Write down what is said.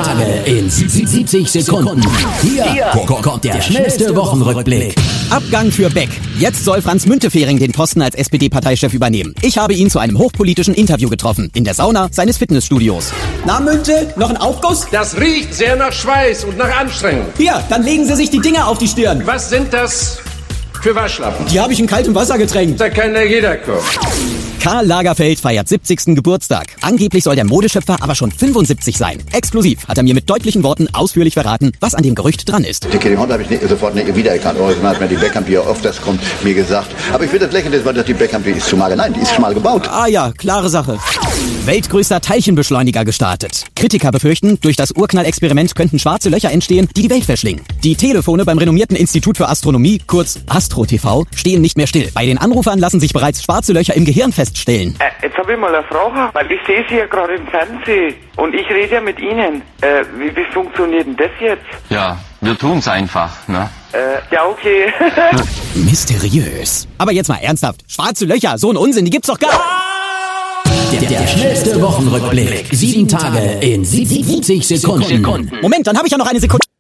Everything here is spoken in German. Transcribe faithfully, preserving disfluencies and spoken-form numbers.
Tage in siebzig Sekunden. Hier, Hier kommt der schnellste Wochenrückblick. Abgang für Beck. Jetzt soll Franz Müntefering den Posten als S P D-Parteichef übernehmen. Ich habe ihn zu einem hochpolitischen Interview getroffen. In der Sauna seines Fitnessstudios. Na Münte, noch ein Aufguss? Das riecht sehr nach Schweiß und nach Anstrengung. Hier, dann legen Sie sich die Dinger auf die Stirn. Was sind das für Waschlappen? Die habe ich in kaltem Wasser getränkt. Da kann ja jeder kommen. Karl Lagerfeld feiert siebzigsten Geburtstag. Angeblich soll der Modeschöpfer aber schon fünfundsiebzig sein. Exklusiv hat er mir mit deutlichen Worten ausführlich verraten, was an dem Gerücht dran ist. Die Kelly Holmes habe ich nicht, sofort nicht wiedererkannt. Original hat mir die Beckham, wie oft das kommt, mir gesagt. Aber ich finde das lächerlich, weil das die Beckham, die ist zu mager. Nein, die ist schmal gebaut. Ah ja, klare Sache. Weltgrößter Teilchenbeschleuniger gestartet. Kritiker befürchten, durch das Urknallexperiment könnten schwarze Löcher entstehen, die die Welt verschlingen. Die Telefone beim renommierten Institut für Astronomie, kurz Astro T V, stehen nicht mehr still. Bei den Anrufern lassen sich bereits schwarze Löcher im Gehirn feststellen. Äh, jetzt habe ich mal eine Frage, weil ich sehe Sie ja gerade im Fernsehen und ich rede ja mit Ihnen. Äh, wie, wie funktioniert denn das jetzt? Ja, wir tun's einfach, ne? Äh, ja, okay. Mysteriös. Aber jetzt mal ernsthaft. Schwarze Löcher, so ein Unsinn, die gibt's doch gar... Der, der schnellste Wochenrückblick. Sieben Tage in siebzig Sekunden. Moment, dann habe ich ja noch eine Sekunde.